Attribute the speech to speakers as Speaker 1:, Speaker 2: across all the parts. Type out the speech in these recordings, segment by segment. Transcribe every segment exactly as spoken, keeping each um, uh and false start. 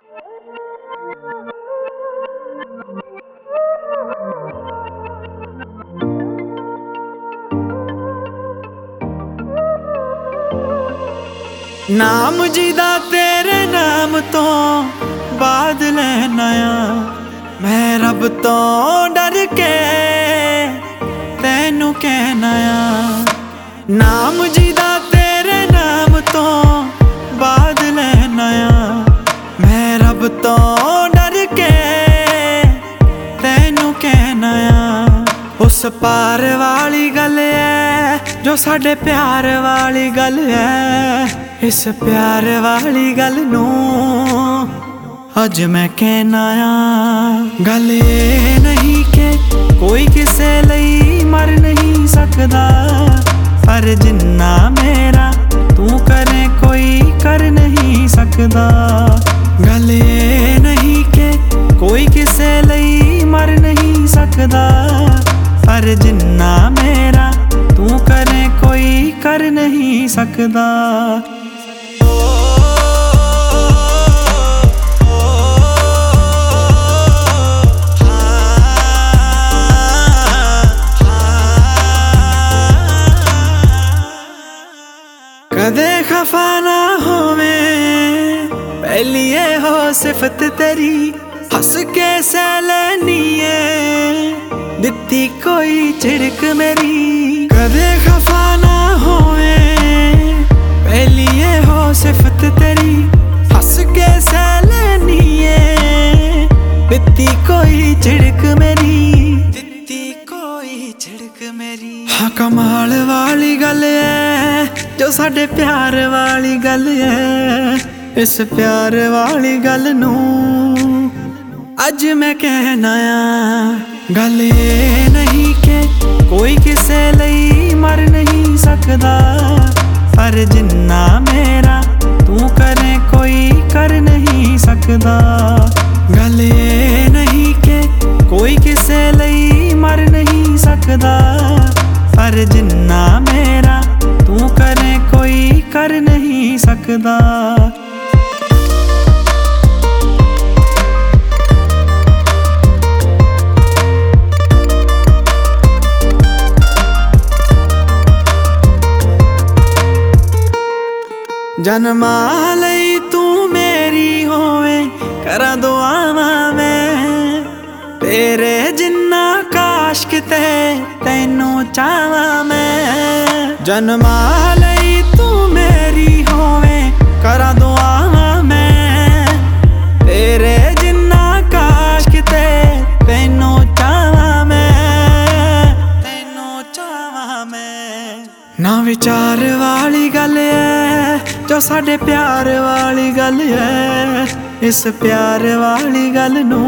Speaker 1: नाम जिदा तेरे नाम तो बाद लेना आ, मैं रब तो डर के तैनू कहना आ। नाम जिदा तेरे नाम तो बाद लेना आ, मैं रब तो डर के तैनू कहना आ। उस पार वाली गल है जो साडे प्यार वाली गल है, इस प्यार वाली गल नू अज मैं कहना आ। गल ये नहीं कि कोई किसे लई मर नहीं सकदा, पर जिन्ना मेरा तू करे कोई कर नहीं सकदा। गल ये नहीं कि कोई किसे लई मर नहीं सकदा, पर जिन्ना मेरा तू करे कोई कर नहीं सकदा। कदे खफा ना होवे पहली ये हो सिफत तेरी, हस के सैलनीए दित्ती कोई झिड़क मेरी। कदे खफा ना होवे पहली ये हो सिफत तेरी, हस के सैलनीए दित्ती कोई झिड़क मेरी, दित्ती कोई झिड़क मेरी। हाँ कमाल वाली गल है जो साडे प्यार वाली गल है, इस प्यार वाली गल नू अज मैं कहना आ। गल ये नहीं कि कोई किसे लई मर नहीं सकदा, पर जिन्ना मेरा तू करे कोई कर नहीं सकदा। गल ये नहीं कि कोई किसे लई मर नहीं सकदा, पर जिन्ना मेरा तू करे कोई कर नहीं सकदा। जन्मा लई तू मेरी होवे करा दुआवां मैं, तेरे जिन्ना काश किते तैनू चाहवां मैं। जन्मा लई तू मेरी होवे करा दुआवां मैं, तेरे जिन्ना काश किते तैनू चाहवां मैं, तैनू चाहवां मैं। ना विचार वाली गल है जो साडे प्यार वाली गल है, इस प्यार वाली गल नू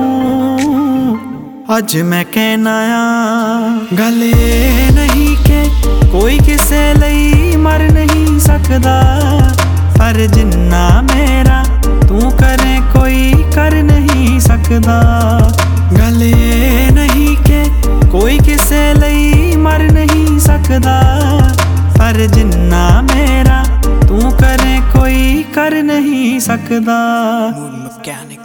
Speaker 1: अज मैं कहना आ। गल ये नहीं कि कोई किसे लई मर नहीं सकदा, पर जिन्ना मेरा तू करे कोई कर नहीं सकदा। गल ये नहीं कि कोई किसे लई मर नहीं सकदा, पर जिन्ना मेरा तू करे कोई कर नहीं सकदा।